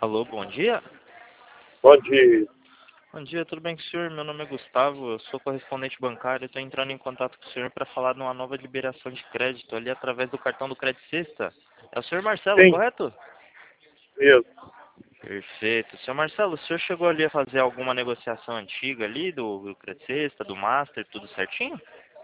Alô, bom dia? Bom dia. Bom dia, tudo bem com o senhor? Meu nome é Gustavo, eu sou correspondente bancário. Estou entrando em contato com o senhor para falar de uma nova liberação de crédito ali através do cartão do Credit Sexta. É o senhor Marcelo, Sim, correto? mesmo. Perfeito. Senhor Marcelo, o senhor chegou ali a fazer alguma negociação antiga ali do Credit Sexta, do Master, tudo certinho?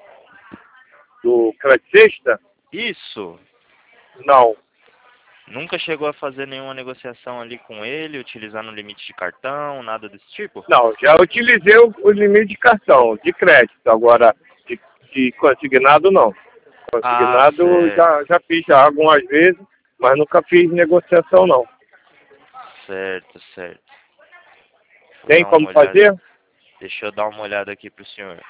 Do Credista? Isso! Não. Nunca chegou a fazer nenhuma negociação ali com ele, utilizando limite de cartão, nada desse tipo? Não, já utilizei o limite de cartão, de crédito. Agora, de consignado, não. Ah, Consignado certo, já fiz já algumas vezes, mas nunca fiz negociação, não. certo, certo. Vou Tem dar uma como olhada. fazer? Deixa eu dar uma olhada aqui pro senhor.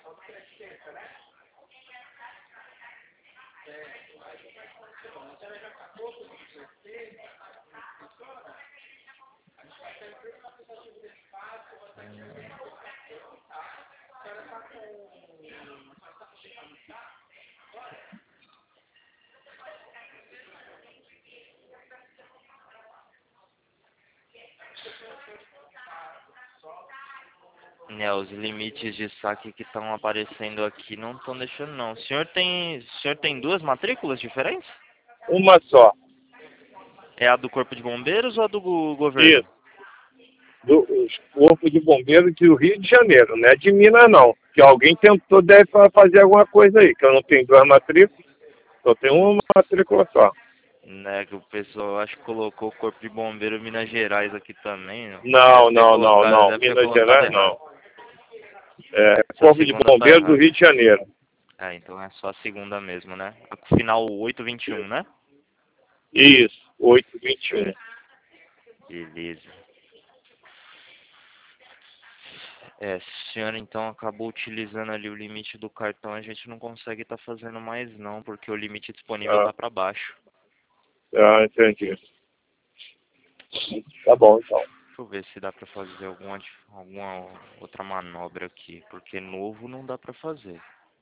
Os limites de saque que estão aparecendo aqui não estão deixando não. O senhor tem duas matrículas diferentes? Uma só. É a do Corpo de Bombeiros ou a do governo? Isso. Do Corpo de Bombeiros do Rio de Janeiro, não é de Minas, não. Que alguém tentou, deve fazer alguma coisa aí, que eu não tenho duas matrículas, só tenho uma matrícula só. Né, que o pessoal acho que colocou o Corpo de Bombeiro Minas Gerais aqui também. Não. Não, não, não, não. Deve ter Minas colocado Gerais, errado. não. É Essa Corpo de segunda tá Bombeiros do errada. Rio de Janeiro. Ah, então é só a segunda mesmo, né? A final 821, né? Isso, 821. Certo. Beleza. Se o senhor então acabou utilizando ali o limite do cartão, a gente não consegue estar fazendo mais não, porque o limite disponível Ah, tá para baixo. entendi. Tá bom, então. Deixa eu ver se dá para fazer alguma outra manobra aqui, porque novo não dá para fazer.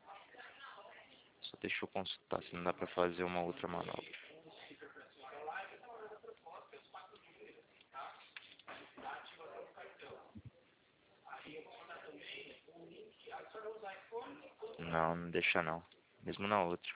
Só deixa eu consultar se não dá para fazer uma outra manobra. Não, não deixa não. Mesmo na outra.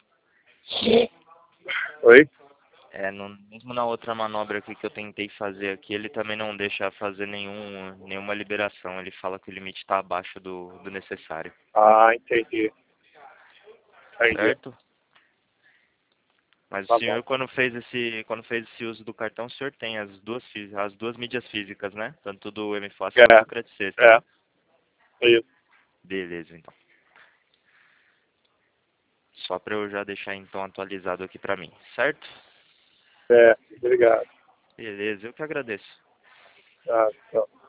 Oi? Mesmo na outra manobra aqui que eu tentei fazer aqui, ele também não deixa fazer nenhuma liberação. Ele fala que o limite está abaixo do necessário. Ah, entendi. Entendi. Certo? Mas o Tá bom. senhor, quando fez esse uso do cartão, o senhor tem as duas mídias físicas, né? Tanto do M-Fácil quanto do Credit Sexta, É, né? isso. Beleza, então. Só para eu já deixar, então, atualizado aqui para mim, certo? É, obrigado. Beleza, eu que agradeço. Tá, tá.